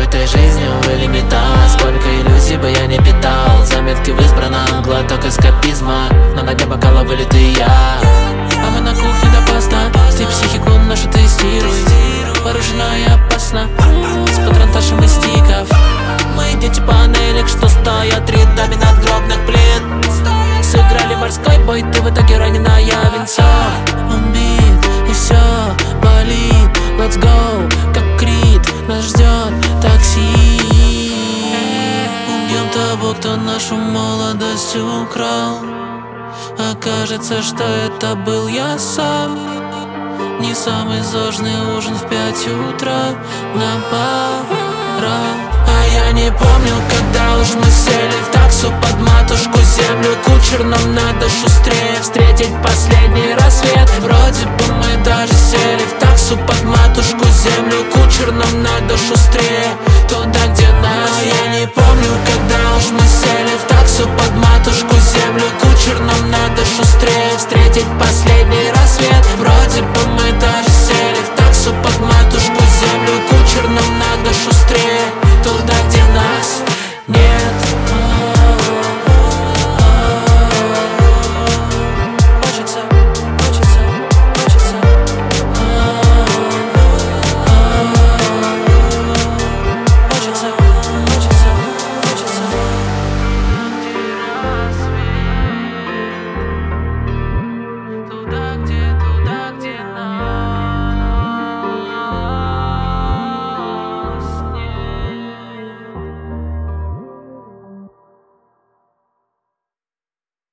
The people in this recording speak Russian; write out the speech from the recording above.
этой жизнью или металл. Сколько иллюзий бы я не питал, заметки в избранном, глоток эскапизма. Но на дне бокала вылитый я, а мы на кухне допоздна. Ты психику нашу тестируй, вооружена и опасна, с патронташем из стиков. Мы дети панелек, что стоят рядами надгробных плит. Сыграли морской бой, ты в итоге раненая венцом. Убит, и все болит. Let's go, как Крид, нас ждет такси. Убьем того, кто нашу молодость украл. Окажется, что это был я сам. Не самый зожный ужин в 5 утра на парах. А я не помню, когда уж мы сели в таксу под матушку землю. Кучер, нам надо шустрее встретить последний рассвет. Вроде бы мы даже сели в таксу под матушку землю. Кучер, нам надо шустрее туда, где нас. А я не помню, когда уж мы сели в таксу под матушку землю. Кучер, нам надо шустрее встретить последний рассвет.